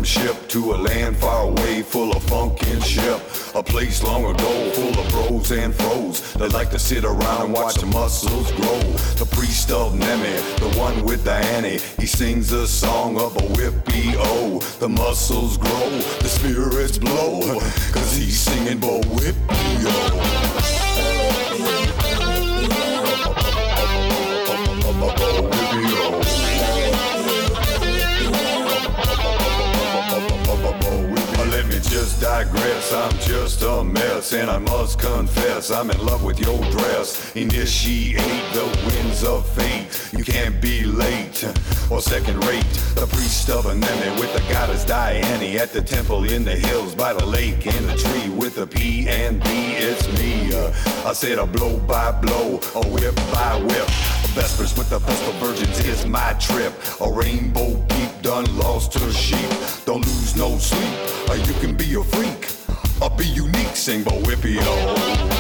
some ship to a land far away, full of funk and ship. A place long ago, full of bros and froze that like to sit around and watch the muscles grow. The priest of Nemi, the one with the Annie, he sings a song of a whippy-o. The muscles grow, the spirits blow, cause he's singing bo whippy-o. Let me just digress, I'm just a mess, and I must confess, I'm in love with your dress. Initiate the winds of fate, you can't be late or second rate. The priest of Anemi with the goddess Diane at the temple in the hills by the lake and the tree with the P and B, it's me. I said a blow by blow, a whip by whip. Vespers with the Vestal Virgins is my trip. A rainbow peak done lost her sheep. Don't lose no sleep, or you can be a freak or be unique. Sing bo whippy-o.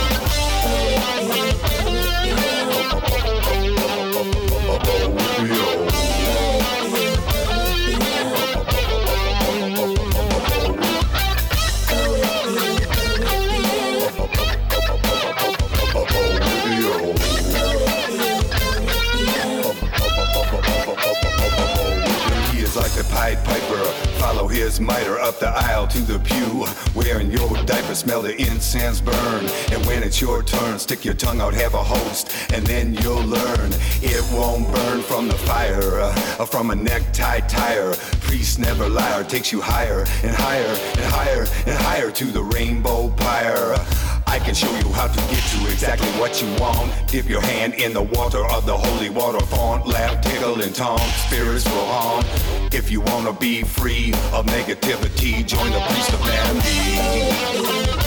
Like the Pied Piper, follow his mitre up the aisle to the pew. Wearing your diaper, smell the incense burn. And when it's your turn, stick your tongue out, have a host, and then you'll learn. It won't burn from the fire, from a necktie tire. Priest never liar, takes you higher and higher and higher and higher to the rainbow pyre. I can show you how to get to exactly what you want. Dip your hand in the water of the holy water font. Laugh, tickle, and taunt, spirits will haunt. If you wanna be free of negativity, join the priest of Nemi.